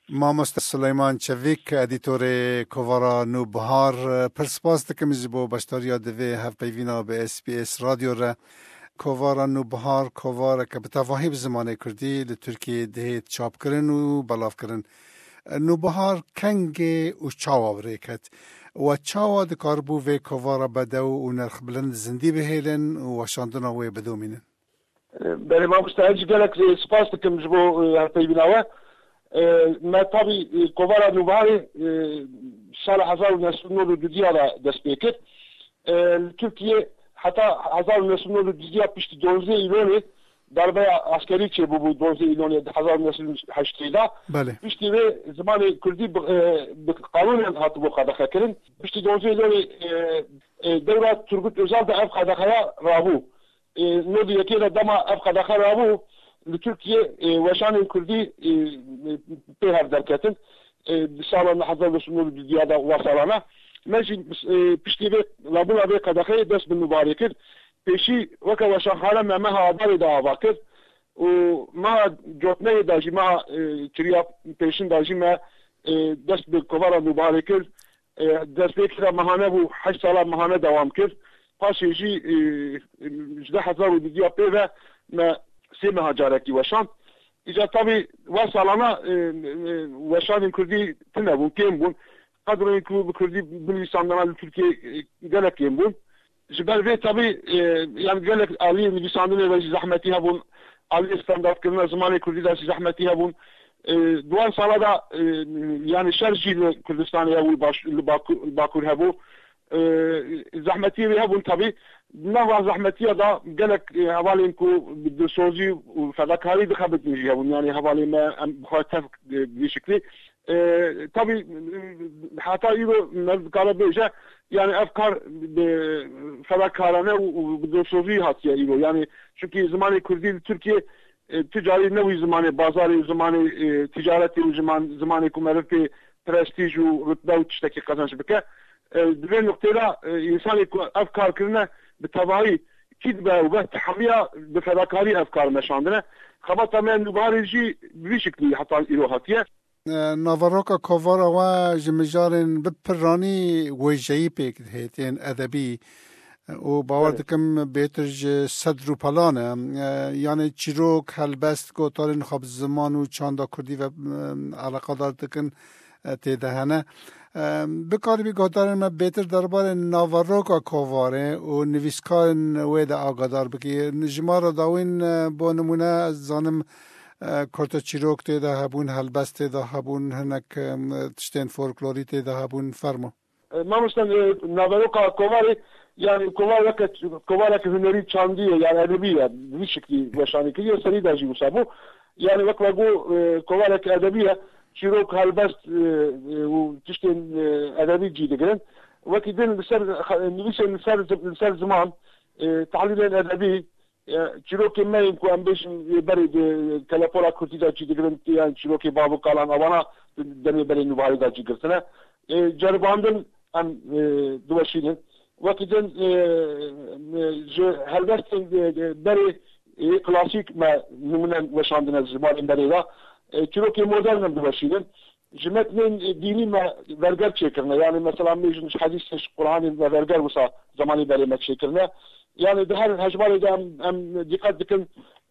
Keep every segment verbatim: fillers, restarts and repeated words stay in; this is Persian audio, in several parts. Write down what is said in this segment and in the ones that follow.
مامۆستا سلەیمان چەڤیک ئەدیتۆرێ کۆڤارا نوبهار پرسپاس دەکەم ji بۆ بەشداریya divê hevpeyvîna bi S B S radyo re. Kovara Nûbihar kovareke bi tevahî bi zimanê Kurdî li Tirkiyeyê dihê çapkirin û belavkirin. Nûbihar kengê û çawa birêket. We çawa dikaribû vê kovara bedew û nerxbilind zindî bihêlin û weşandina wê bidomînin. Berê mamosta ez gelek spas dikim ji bo hevpeyvîna we. Me tabii kovara Nûbiharê sala hezar û ned û nod û dudiya da dest pê kir. Li Tirkiye heta hezar û ned û nod û dudiya piştî donzdeh îlonê darbeya askerî çêbû bû donzdeh îlonê hezar û ned û heştê da. Piştî vê zimanê Kurdî bi qanûnên hatibû qedexekirin. Piştî donzdeh îlonê dewra Turgut Özal da ev qedexeya rabû. Nodî yekê de dema ev qedexe rabû. Li Tirkiye weşanên Kurdî pê hev derketin. Di sala hezar û ned û nod û dudiya da wa salana. Me jî piştî vê rabûna vê qedexeyê dest bi nûbarê kir. Pêşî weke weşanxane me meha avarê da ava kir. û meha cotneyê da jî meha kiriya pêşîn da jî me dest bi kovara Nûbiharê kir. Destpêkira mehane bû heşt sala mehane dewam kir. Paşê jî ji deh hezar û dudiya pê ve me sê meha carekî weşand. Îca tabii wa salana weşanên Kurdî tune bûn, kêm bûn. Qedrên ku bi Kurdî binivîsandina li Tirkiye gelek kêm bûn. Ji ber vê tabii yani gelek aliyê nivîsandinê ve jî zehmetî hebûn. Aliyê standardkirina zimanê Kurdî de jî zehmetî hebûn. Duan sala da yani şer jî li Kurdistanê hebû li Bakur hebû. Zehmetî wê hebûn tabii. Nava zehmetiya da gelek hevalên ku dilsozî û fedakarî dixebitin jî hebûn. Yani hevalê me em bixwe tev vî şiklî. Tabii heta îro me dikare bêje yani ev kar fedakarane û dilsozî hatiye îro. Yani çünkü zimanê Kurdî li Tirkiye ticarî ne wî zimanê bazarê zimanê ticaretê û zimanê ku meriv pê prestîj û rutbe û tiştekî qezanc bike. Di vê noktê da însanê ku ev karkirine bi tevahî kî dibe û be tehemiya bi fedakarî ev kar meşandine. Xebata me Nûbiharê jî bi vî şiklî heta îro hatiye. Navaroka kovara we ji mijarên bipiranî wêjeyî pêk dihêtên edebî û bawer dikim bêtir ji sedr û pelan e. Yani çîrok, helbest, gotarên xwe bi ziman û çanda Kurdî ve eleqadar dikin tê de hene. Bikarîbî gotarên me bêtir derbarê navaroka kovarê û nivîskarên wê de agadar bikî. Ji mara dawîn bo nimûne ez zanim Kurta çîrok tê de hebûn, helbest tê de hebûn, hinek tiştên folklorî tê de hebûn fermo. Mamosta navaroka kovarê yani kovareke kovareke hunerî çandî ye yani edebî ye vî şiklî weşanî kiriye serî de jî wisa bû. Yani wek vego kovareke edebî ye çîrok, helbest û tiştên edebî cî digirin. Wekî din li ser nivîsên li ser ziman tehlîlên edebî çîrokên me yên ku em bêjin berê telepora Kurdî de cî digirin yani çîrokê Babû Kalan avana demê berê Nûbiharê de cî girtine. Ceribandin em diweşînin. Wekî din ji helbestên berê klasîk me nimûne weşandine zimanên berê da. Çîrokê modern em diweşînin. Ji metnên dînî me verger çêkirine. Yani mesela bêjin ji hedîsê ji Qur'anê me verger wisa zamanê berê me çêkirine. Yani di her hejmarê de em em dîqet dikin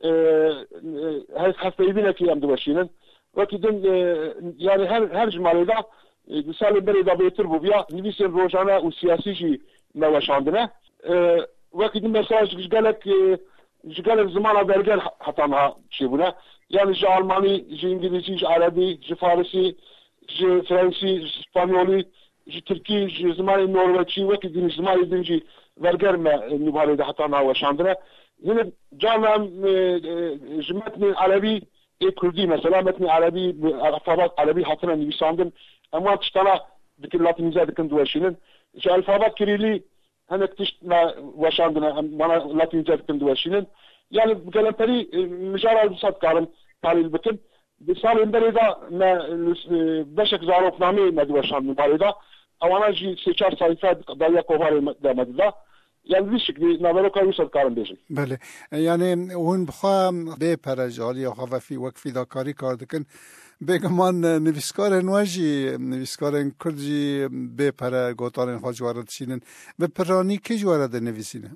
hevpeyvînekî em diweşînin. Wekî din yani her her jimarê da di salê berê da bêtir bû ya nivîsên rojane û siyasî jî me weşandine. Wekî din mesela ji gelek ji gelek zimana verger heta niha çêbûne. Yani ji Almanî, ji İngilîzî, ji Erebî, ji Farsî, ji Fransî, ji Spanyolî, ji Tirkî, ji zimanê Norveçî wekî din zimanê din jî verger me Nûbiharê de heta niha weşandine. Hinek carna em ji metnên Erebî ê Kurdî mesela metnê Erebî alfabat Erebî hatine nivîsandin. Em wan tiştana dikin latînize dikin diweşînin. Ji alfabat Kirîlî hinek tişt me weşandine em wana latînize dikin diweşînin. Yani gelemperî mijara wisa dikarim talîl bikin. Di salên berê da me beşek zaroknameyê me diweşand Nûbiharê da. Ewana jî sê çar sayfe daya kovarê de me dida. Yani vî şiklî navaroka wisa dikarim bêjin. Belê. Yani hûn bixwe bê perejaliya xwe vefî wek fîdakarî kar dikin. بگمان نویسکار نواجی نویسکار کردی به پر گوتان خواهد جوارد شینن به پرانی که جوارد نویسینه؟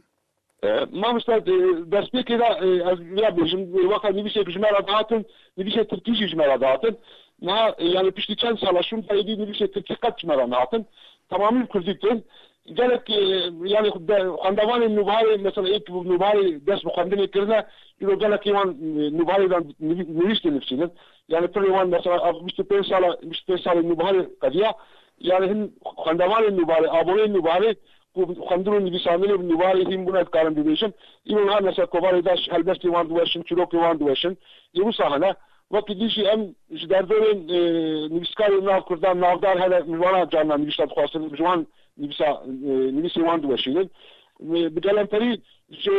ما مستعد دست بی كده از بيجم وقت نویسه بجمع دهاتن نویسه ترکیش جمع دهاتن نه يعني بيشتي چند سال شون تایدی نویسه ترکی قد جمع دهاتن تمامی کردیتن قالك يعني خندوان النبهاري مثلا ايه نبهاري دست بخندني كرنا يقول قالك يوان نبهاري نويست نفسي يعني كل يوان مثلا مش بين سال مش بين سال النبهاري قضيه يعني هن خندوان النبهاري ابوي النبهاري خندرون نویسندگی نواری این بنا کارم بیشتر این ها مثلا کوباری داش هلبستی وان دوشن چروکی وان دوشن یه ساحنه وقتی دیشی ام در دوران نویسکاری ناو کردن ناودار هلا میوان جانا نویسات خواستن جوان نویسا نویسی وان دوشین بجالم پری ج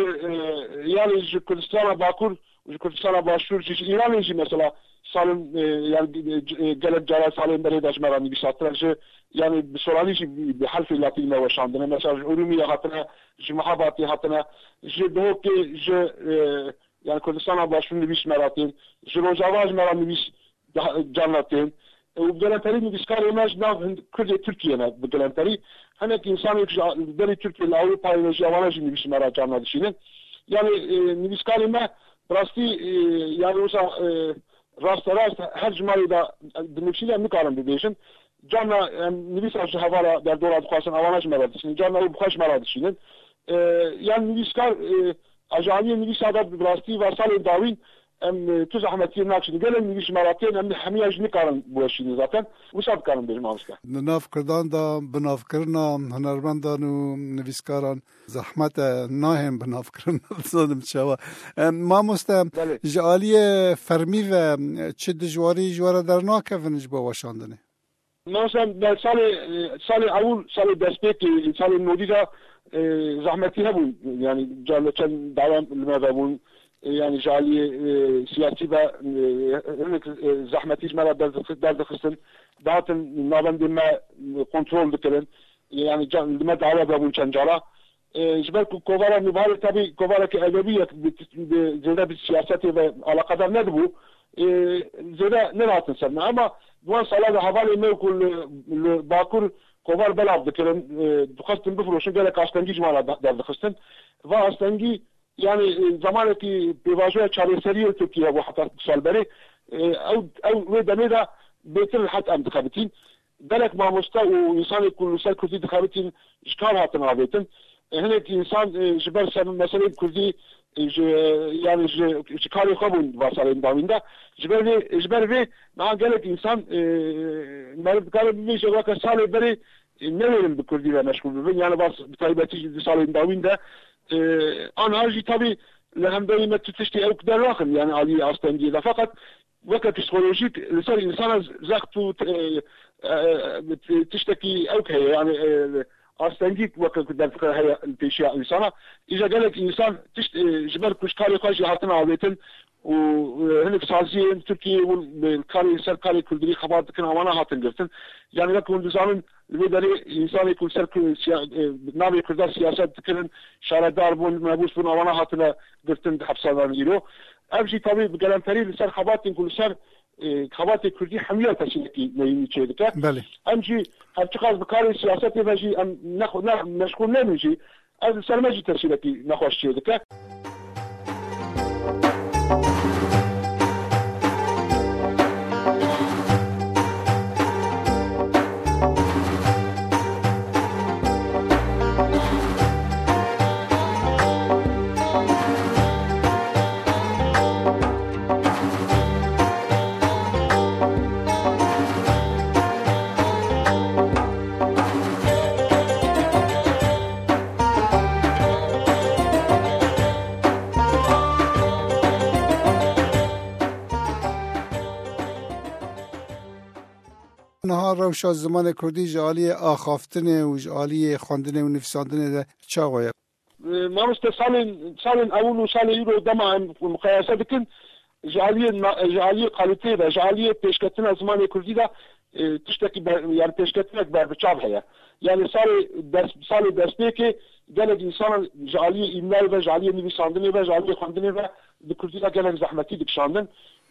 یعنی ج کردستان باکور ج کردستان باشور ج ایران ج مثلا سالم يعني جلد جلال سالم بري داش مرة نبيشات رجع يعني بسوراني شيء بحلف اللاتيني وشاندنا مثلا أورومية هاتنا ج محاباتي هاتنا ج بهوك ج يعني كردستان باشون نبيش مراتين ج روجاواج مرة نبيش جاناتين وبجلنتري نبيشكار إيماج ناف كرد تركيا نا بجلنتري هنا كإنسان يك بري تركيا الأوروبا يجوانا ج نبيش مرة جاناتشين يعني نبيشكار إيماج براستي يعني وسا راست راست هر جمعی دا دنیشیده میکارم بیشتر جانا نویس از حوالا در دورات خواستن آوانش مرادشین جانا او بخش مرادشینن یعنی نویسکار اجانی نویس عادت براستی و سال داوین ام تو زحمتی ناکشین گلن نویس مراتین ام همه اج میکارن بوشین زاتن وساب کارم بیشتر مامسکا ناف کردن دا بناف کرنا هنرمندان و نویسکاران زحمت ناهم بناف کرنا زدم شوا ما مستم جالی فرمی و چه دجواری جوار در ناکفنج با واشاندنه مثلا در سال سال اول سال دسپیک سال نودیدا زحمتی هبون يعني جال كان دعوام المذهبون يعني جالي سياسي با زحمتيش مرة درد خصن داتن نابن دما كنترول بكرن يعني لما دعوة بابون كان جالا جبال كوفارا نبالي تبي كوفارا كأدبية زيادة بالسياسات على قدر ندبو زيادة نراتن سرنا أما دوان صلاة حوالي ما يقول باكر كوفار بلعب بكرن دخستن بفروشن قالك أستنجي جمالا درد خصن فأستنجي يعني زمانه که بواجه چالشی ترکیه و حتی سال بره او او دمیده بهتر حتی انتخابتین دلک ما مستا و انسان کل سال کردی انتخابتین اشکال هاتن آبیتن هنه که انسان جبر سر مسئله کردی يعني اشکال خوبون واسه داوینده جبر جبر وی ما قالك انسان مرد قال بيجي وقت سال بره نمیرم بکردی و مشغول ببین یعنی باز بطایبتی سال داوینده آنها جي طبي لهم دائما تشتي أو كده راخم يعني علي أستنجي ده فقط وقت بسيكولوجيك لصار الإنسان زغطو تشتكي أو كهي يعني أستنجيك وقت كده هي الأشياء الإنسانة إذا قالك الإنسان تشت جبر كشكاري خاجي حاطنا عبيتن وهناك سازين تركي والكاري سر كاري كل دري خبرت كنا وانا هاتن قرتن يعني لكن دزامن لبدري إنسان يكون سر نابي كردار سياسات تكلن شاردار بون مبوس بون وانا هاتنا قرتن حبسان يرو أمشي طبيعي بقلنتري لسر خبرتين كل سر خبرت كردي حمية تسيلكي نيجي كذا بله أمشي هالشخص بكاري سياسات يبجي أم ناخد نا مشغول نمشي هذا سر ما جي تسيلكي نخش كذا نهار روش از زمان کردی جالی آخافتنه و جالی خواندنه و نفساندنه ده چه وایه؟ ما مست سال سال اول و سال یورو دما مقایسه بکن جالی جالی قالتی ده جالی پیشکتن از زمان کردی ده تشتکی يعني پیشکتنک بر بچاب هیا يعني سال دس سال دسته که گلگ انسان جالی ایمنای و جالی نویساندنه و جالی خواندنه و کردی ده گلگ زحمتی دکشاندن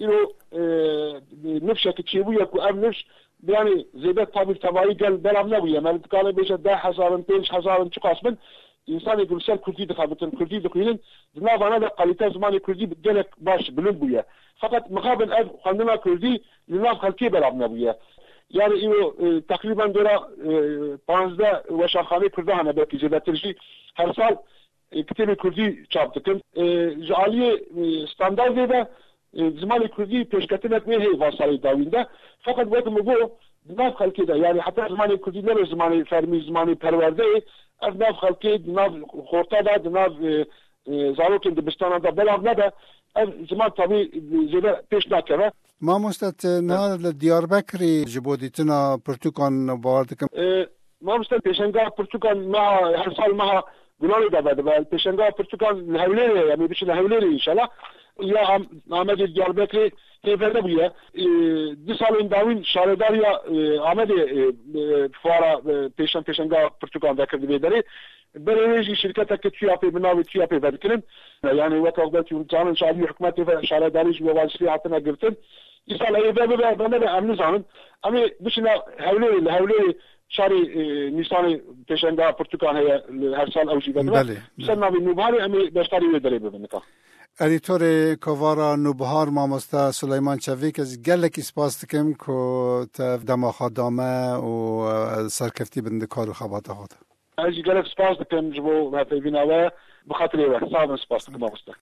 اینو نفشه که چی بویا که ام نفش بیانی زیده طبیل تبایی گل برام نبویا من کاله بیشه ده هزارن پنج هزارن چه قاسمن انسان يقول سال كردي دخابتن كردي دخيلن دنا وانا قليتا زمان كردي بجلك باش بلند بويا فقط مقابل اب خلنا كردي لنا خلكي بلعبنا بويا يعني إنه تقريبا دورا پانزده وشاخانه كرده هنا بلكي زيادة ترشي هر سال كتير كردي چابتكن جعالية ستاندار زيادة زمان كردي پیشکتنت نه هي واسالي داوينده فقط وقت مگو دنا خلكي ده يعني حتى زمان كردي نه زمان فرمي زمان پرورده از ناف خلقی ناف خورتا دا ناف زاروکن دبستان دا بلاب نده از زمان طبیعی زیده پیش نکره ما مستد نهار دیاربکری جبودیتنا پرتوکان باردکم ما مستد پیشنگاه پرتوکان ما هر سال ما گلانی دا بده پیشنگاه پرتوکان الهولیری یعنی بشه الهولیری انشالله یا آمد دیاربکری تیفرده بویه دو سال این داوین شاردار یا آمد فوارا پیشن پیشنگاه پرتوکان دکرده بیداری برای شرکت که توی آپی بناوی توی آپی ورد کنن یعنی وقت وقت که جانن شادی حکومت شارداریش و واسطی حتما گرفتن این سال ایده ببه بنده امن زانن اما بشنا حولی حولی شاری نیسان پیشنگاه پرتوکان هیا هر سال اوجی بده سر نوی نوباری اما داشتاری بیداری ببینه ادیتور کوارا نوبهار مامستا سلیمان چویک از گلکی سپاس دکم که تف دما خدامه و سرکفتی بنده کار خباته خود از گلک سپاس دکم جبو و پیبیناوه بخاطر ایوه سادم سپاس دکم مامستا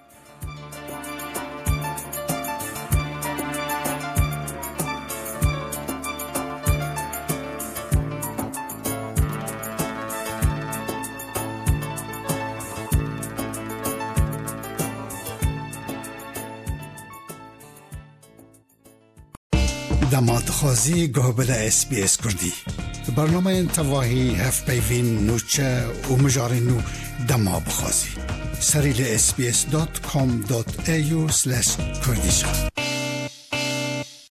دماد خازی گوهبل اس بی اس کردی برنامه انتواهی هف بیوین نوچه و مجاری نو دما بخازی سریل اس بی اس دات کام دات ای یو سلش کردیشا